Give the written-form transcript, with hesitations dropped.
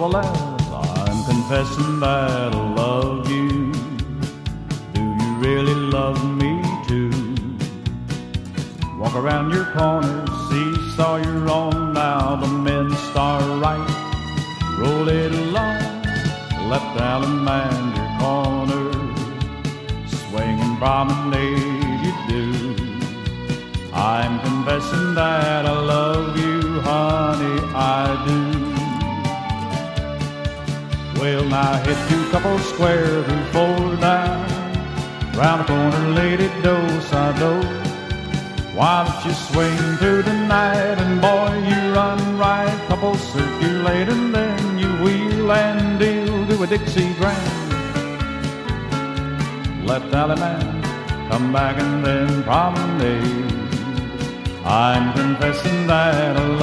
the land. I'm confessing that I love you. Do you really love me too? Walk around your corner, seesaw you're on now. The men's star right, roll it along. Left allemande your corner, swinging promenade you do. I'm confessing that I love you, honey, I do. Well, now hit 2 couple square through 4 down. Round the corner, lady, do-si-do. Why don't you swing through the night and boy, you run right. Couple circulate and then you wheel and deal, do a Dixie Grand. Left alley man, come back and then promenade. I'm confessing that I